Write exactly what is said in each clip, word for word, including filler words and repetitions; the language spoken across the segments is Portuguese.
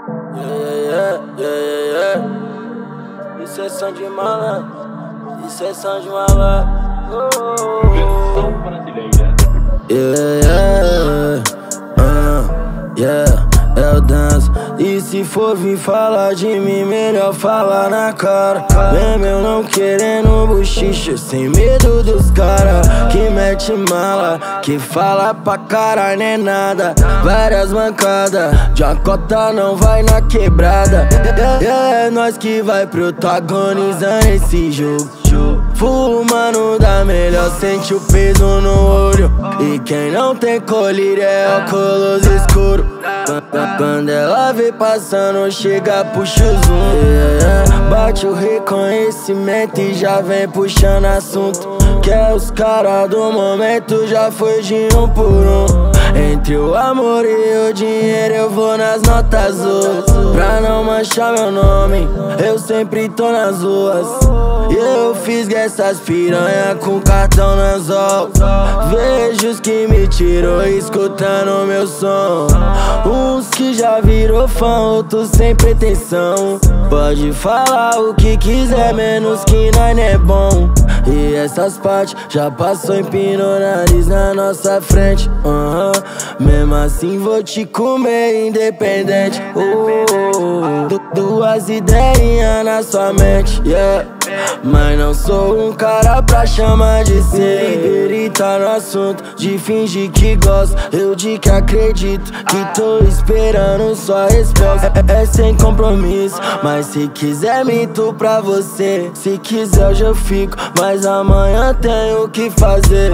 Yeah, yeah, yeah, yeah. Isso é som de malandro, isso é som de malandro. Versão brasileira. Yeah, yeah, uh, yeah, eu danço. E se for vir falar de mim, melhor falar na cara. Mesmo eu não querendo bochicha, sem medo dos cara que mete mala, que fala pra caralho, não é nada. Várias mancadas, de uma cota não vai na quebrada. Yeah, é nós que vai protagonizando esse jogo. Fumando da melhor, sente o peso no olho. E quem não tem colírio é óculos escuro. Quando ela vem passando, chega, puxa o zoom. Yeah, bate o reconhecimento e já vem puxando assunto. Que é os caras do momento, já foi de um por um. Entre o amor e o dinheiro eu vou nas notas azuis. Pra não manchar meu nome, eu sempre tô nas ruas. E eu fiz essas piranha com cartão no anzol. Vejo os que me tirou escutando meu som. Uns que já virou fã, outros sem pretensão. Pode falar o que quiser, menos que nós não é bom. E essas partes já passou, empinou o nariz na nossa frente. Uhum. Mesmo assim vou te comer independente. Oh, du duas ideias na sua mente, yeah. Mas não sou um cara pra chamar de ser. Ele tá no assunto de fingir que gosta, eu de que acredito, que tô esperando sua resposta. É, é sem compromisso, mas se quiser minto pra você. Se quiser hoje eu fico, mas amanhã tenho que fazer.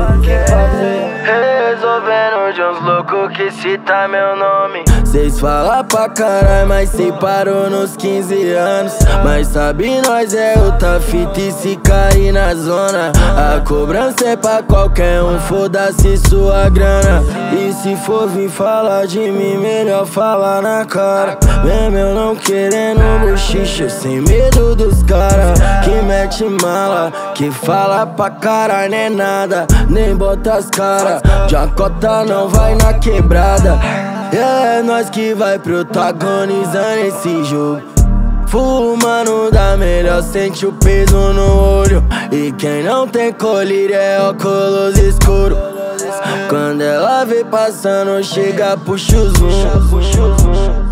Resolvendo de uns loucos que cita meu nome. Cês falam pra caralho, mas cê parou nos quinze anos. Mas sabe nós é outra fita e se cair na zona, a cobrança é pra qualquer um, foda-se sua grana. E se for vir falar de mim, melhor falar na cara. Mesmo eu não querendo bochicha, sem medo dos cara que mete mala, que fala pra caralho, não é nada, nem bota as cara. De uma cota não vai na quebrada. É nós que vai protagonizando esse jogo. Fumando da melhor, sente o peso no olho. E quem não tem colírio é óculos escuro. Quando ela vem passando, chega, puxa o zoom.